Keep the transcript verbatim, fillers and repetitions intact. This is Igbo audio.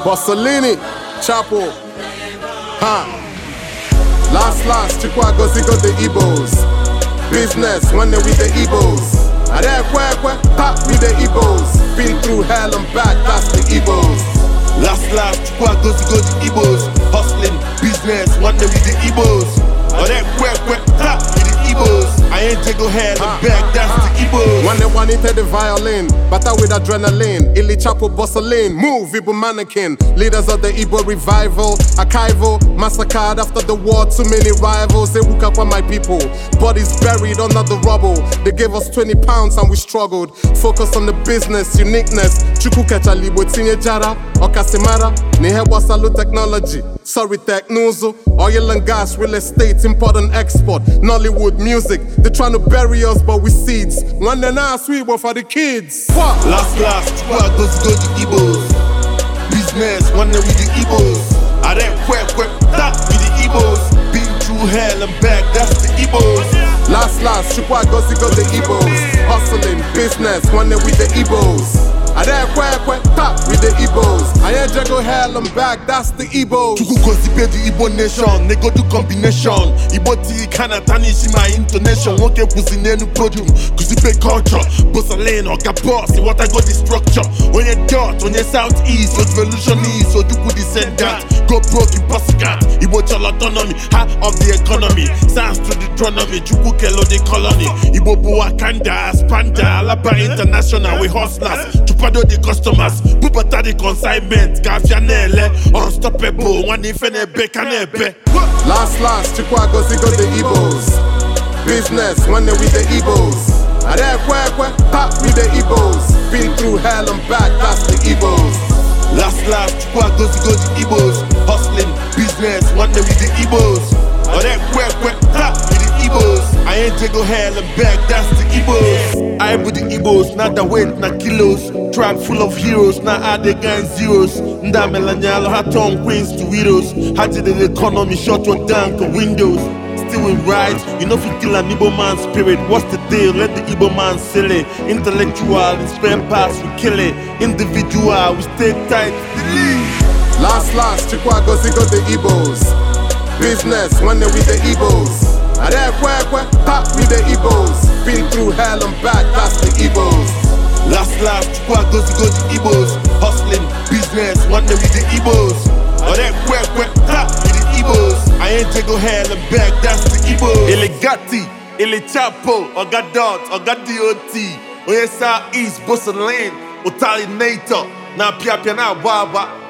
Bossolini, Chapo, huh? Last, last, Chukwa gozi go the Igbos. Business, when they with the Igbos. I there, kwe, kwe, pop with the Igbos. Been through hell and back, that's the Igbos. Last, last, Chukwa gozi go the Igbos. Hustling, business, when they with the Igbos. I there, kwe, kwe, pop with the Igbos. I ain't take go hell and back, that's the Igbos. When they wanted the violin, batter with adrenaline. Illy Chapo Bossolin, move, Igbo mannequin. Leaders of the Igbo revival, archival, massacred after the war. Too many rivals, they woke up on my people. Bodies buried under the rubble. They gave us twenty pounds and we struggled. Focus on the business, uniqueness. Chukukecha libo tinye jara, okasimara. Nihewa salu technology. Sorry tech nuzo. Oil and gas, real estate, import and export. Nollywood music. They trying to bury us, but we seeds. One day now, sweet, but for the kids. What? Last, last, Chukwa gozi go the Igbos. Business, one day with the Igbos. I there, kwe, kwe, that with the Igbos. Been through hell and back, that's the Igbos. Last, last, Chukwa gozi go the Igbos. Hustling, business, one day with the Igbos. I there, kwe, kwe, tap with the Igbos. I ain't jago hell and back, that's the Igbos. Chuku gozi pay the Igbo nation, they go to combination. Igbo tea kinda tarnish my intonation. Won't get pussy nenu podium, cause you pay culture. Bossolin or boss, see what I got the structure. On your dot, on your southeast, revolutionist, so you could descend that. Go broke in Pasikat, Igbo chal autonomy, heart of the economy. Sounds to Deuteronomy, Chuku kelo the colony. Igbo Buakanda, Spanda, Alaba International, we hustlers. Chupado the customers, Bubata the consignment, Gafianele, unstoppable, one if any bekanebe. Last, last, Chukwa gozi go the Igbos. Business, when they with the Igbos. I there, kwe, kwe, pop with the Igbos. Been through hell and back, that's the Igbos. Last, last, Chukwa gozi go the Igbos. Hustling, business, one day with the Igbos. I there, kwe, kwe, pop with the Igbos. I ain't take go hell and back, that's the Igbos. I with the Igbos, not the weight, not kilos. Track full of heroes, not add the gun zeros. Nda melanyalo, hat on queens to widows. Had to the economy, short one down to windows. Still we rise, you know if you kill an Igbo man spirit. What's the deal? Let the Igbo man silly. Intellectual, in spare parts, we kill it. Individual, we stay tight. Last, last, Chukwa gozi go the Igbos. Business, when they with the Igbos. I there, kwe, kwe, pop with the Igbos. Been through hell and back, that's the Igbos. Last, last, Chukwa gozi go the Igbos. Hustling, business, one day with the Igbos. I there, kwe, kwe, pop with the Igbos. I ain't take go hell and back, that's the Igbos. Elegati, Illy Chapo, Oga Dot, Oga D O T. Oye South East, Bossolin, Otali Nato. Na Pia Pia na Wawa.